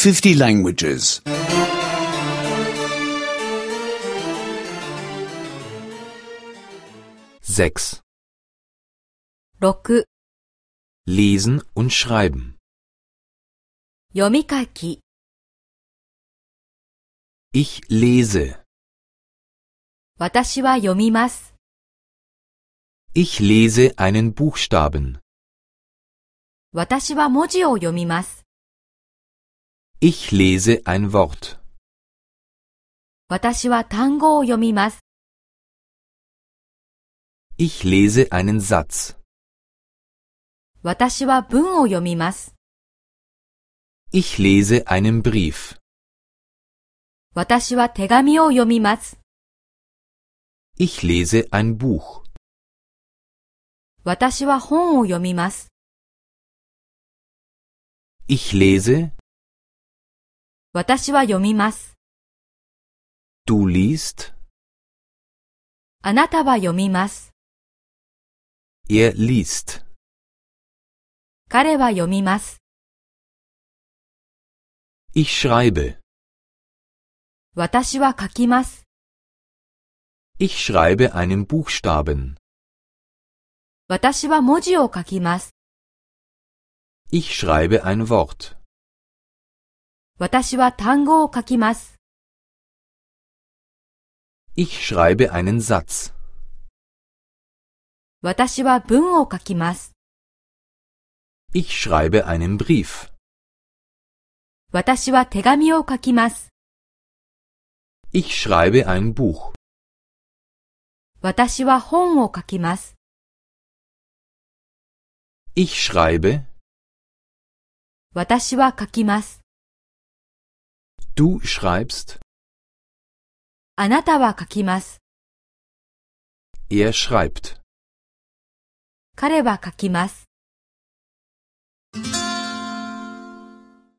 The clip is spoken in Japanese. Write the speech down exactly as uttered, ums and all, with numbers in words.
fifty languages. sechs. ろく. Lesen und schreiben. 読み書き Ich lese. 私は読みます。 Ich lese einen Buchstaben. 私は文字を読みます。 Ich lese ein Wort. 私は単語を読みます。 Ich lese einen Satz. 私は文を読みます。 Ich lese einen Brief. 私は手紙を読みます。 Ich lese ein Buch. 私は本を読みます。 Ich lese. 私は読みます。 Du liest. あなたは読みます。 Er liest. 彼は読みます。 Ich schreibe. 私は書きます。 Ich schreibe einen Buchstaben. 私は文字を書きます。 Ich schreibe ein Wort. 私は単語を書きます。 Ich schreibe einen Satz. 私は文を書きます。 Ich schreibe einen Brief. 私は手紙を書きます。 Ich schreibe ein Buch. 私は本を書きます。 Ich schreibe. 私は書きます。 Du schreibst. あなたは書きます。 Er schreibt. 彼は書きます。